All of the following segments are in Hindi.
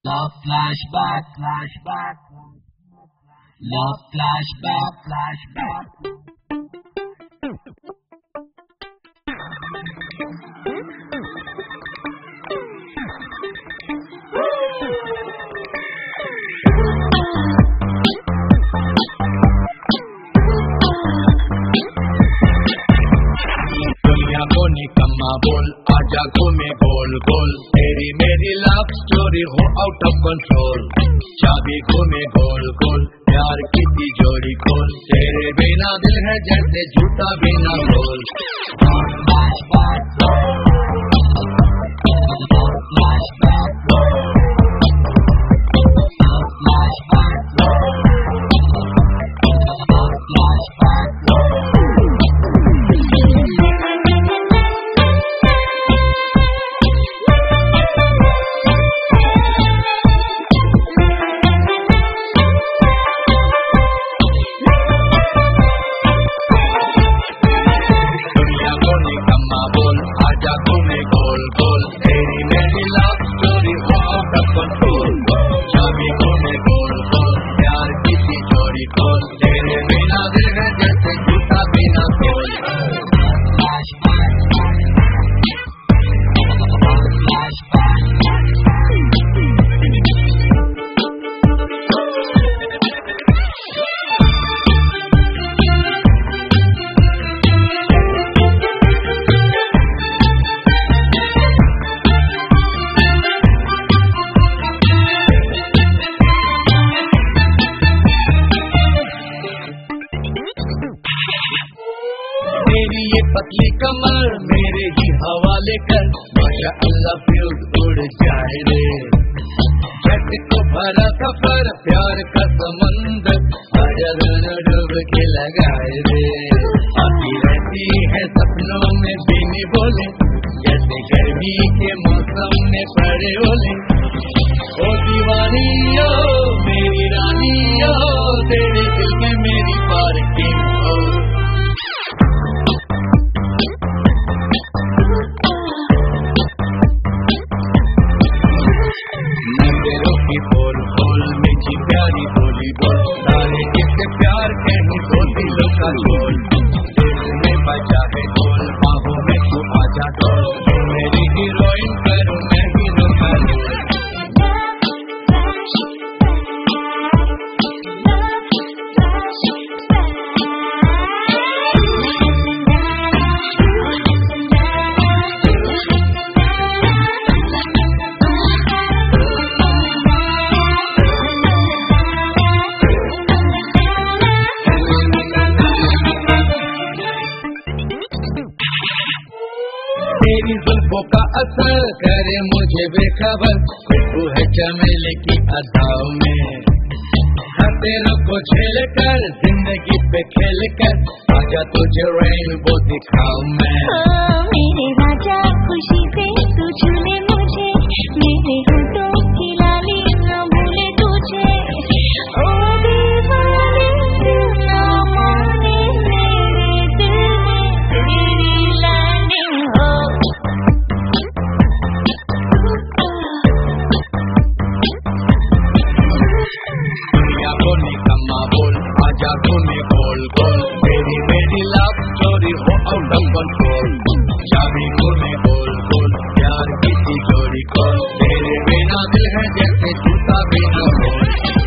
Love flashback, flashback. Love flashback, flashback. दुनिया को निकम्मा बोल, आजा घूमे गोल गोल, तेरी मेरी लव स्टोरी हो आउट ऑफ कंट्रोल। चाबी घूमे गोल गोल, प्यार की तिजोरी खोल, तेरे बिना दिल है जैसे झूठा बिना बोल। ये पतली कमर मेरे ही हवाले कर, माशा अल्लाह फ्यूज उड़ जाए रे। जट को भरा सफर प्यार का समंदर, आजा डूब के लगाए रे। आती रहती है सपनों में बिन बोले, जैसे गर्मी के मौसम में पड़े ओले। ओ दीवानी ओ मेरी रानी ओ, तेरे दिल में मेरी पार्किंग हो। बोल बोल मीठी प्यारी बोली बोल, सारे किससे प्यार कहीं दो दिलों का बोल। दिल में बजा है बोल, बाहों में तू आजा डोल, मेरी हीरोइन करूँ मैं हीरो का रोल। तेरी जुल्फों का असर करे मुझे बेखबर, खुशबू है चमेली की अदाओं में। हथेरों को झेल कर जिंदगी पे खेल कर, आजा तुझे रेनबो दिखाऊं मैं। मेरे राजा खुशी से तू झूले मुझे, मेरे होठों की लाली न भूले तुझे। ओ दीवाने ना माने, मेरे दिल में तेरी लैंडिंग हो। दुनिया को निकम्मा बोल, आजा घूमे गोल गोल, तेरी मेरी लव स्टोरी हो आउट ऑफ कंट्रोल। चाबी घूमे गोल गोल, प्यार की तिजोरी खोल, तेरे बिना दिल है जैसे झूठा बिना बोल।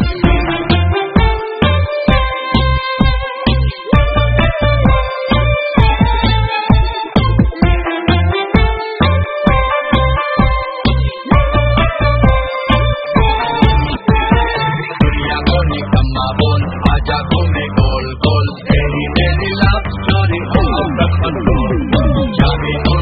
दुनिया को निकम्मा बोल, आजा घूमे गोल गोल, तेरी मेरी लव स्टोरी हो आउट ऑफ कंट्रोल। चाबी